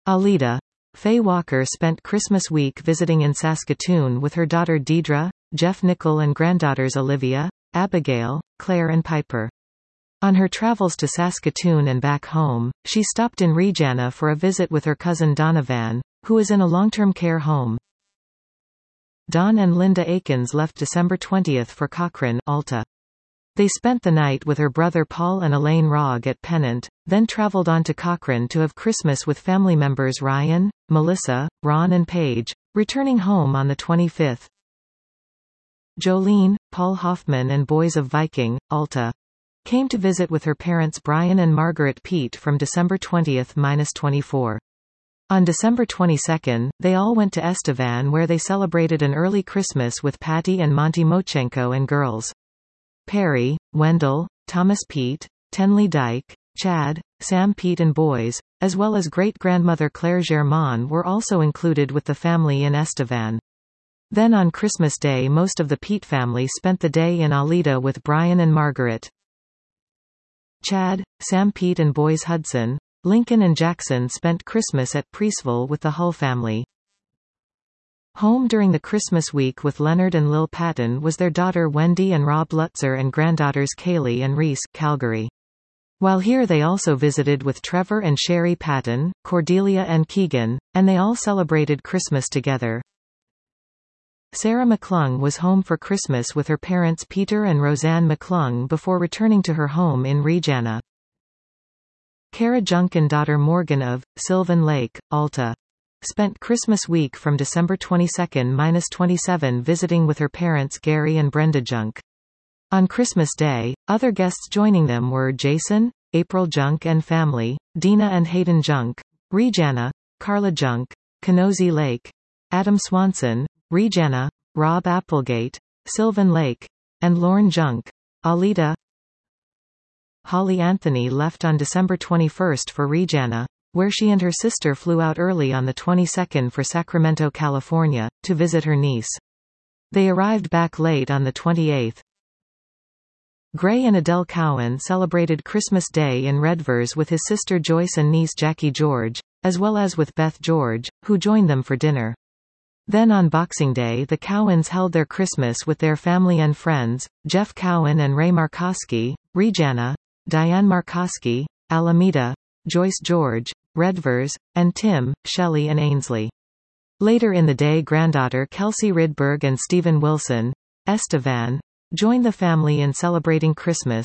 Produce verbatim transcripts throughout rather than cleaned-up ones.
Alida. Faye Walker spent Christmas week visiting in Saskatoon with her daughter Deidre, Jeff Nickel and granddaughters Olivia, Abigail, Claire and Piper. On her travels to Saskatoon and back home, she stopped in Regina for a visit with her cousin Donovan, who is in a long-term care home. Don and Linda Akins left December twentieth for Cochrane, Alta. They spent the night with her brother Paul and Elaine Rogg at Pennant, then traveled on to Cochrane to have Christmas with family members Ryan, Melissa, Ron and Paige, returning home on the twenty-fifth. Jolene, Paul Hoffman and Boys of Viking, Alta. Came to visit with her parents Brian and Margaret Pete from December twentieth to twenty-fourth. On December twenty-second, they all went to Estevan where they celebrated an early Christmas with Patty and Monty Mochenko and girls. Perry, Wendell, Thomas Pete, Tenley Dyke, Chad, Sam Pete and boys, as well as great-grandmother Claire Germain were also included with the family in Estevan. Then on Christmas Day most of the Pete family spent the day in Alida with Brian and Margaret. Chad, Sam Pete and boys Hudson, Lincoln and Jackson spent Christmas at Priestville with the Hull family. Home during the Christmas week with Leonard and Lil Patton was their daughter Wendy and Rob Lutzer and granddaughters Kaylee and Reese, Calgary. While here they also visited with Trevor and Sherry Patton, Cordelia and Keegan, and they all celebrated Christmas together. Sarah McClung was home for Christmas with her parents Peter and Roseanne McClung before returning to her home in Regina. Kara Junk and daughter Morgan of Sylvan Lake, Alta. Spent Christmas week from December twenty-second to twenty-seventh visiting with her parents Gary and Brenda Junk. On Christmas Day, other guests joining them were Jason, April Junk and family, Dina and Hayden Junk, Regina, Carla Junk, Kenosi Lake, Adam Swanson, Regina, Rob Applegate, Sylvan Lake, and Lauren Junk. Alida. Holly Anthony left on December twenty-first for Regina, where she and her sister flew out early on the twenty-second for Sacramento, California, to visit her niece. They arrived back late on the twenty-eighth. Gray and Adele Cowan celebrated Christmas Day in Redvers with his sister Joyce and niece Jackie George, as well as with Beth George, who joined them for dinner. Then on Boxing Day the Cowans held their Christmas with their family and friends, Jeff Cowan and Ray Markowski, Regina, Diane Markowski, Alameda, Joyce George, Redvers, and Tim, Shelley and Ainsley. Later in the day granddaughter Kelsey Rydberg and Stephen Wilson, Estevan, joined the family in celebrating Christmas.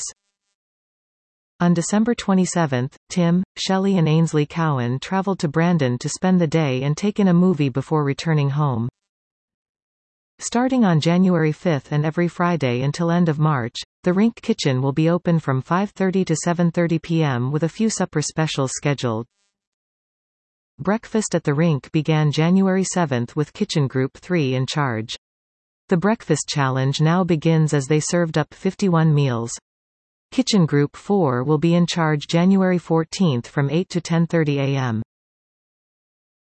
On December twenty-seventh, Tim, Shelley and Ainsley Cowan traveled to Brandon to spend the day and take in a movie before returning home. Starting on January fifth and every Friday until end of March, the Rink Kitchen will be open from five thirty to seven thirty p m with a few supper specials scheduled. Breakfast at the Rink began January seventh with Kitchen Group three in charge. The Breakfast Challenge now begins as they served up fifty-one meals. Kitchen Group four will be in charge January fourteenth from eight to ten thirty a m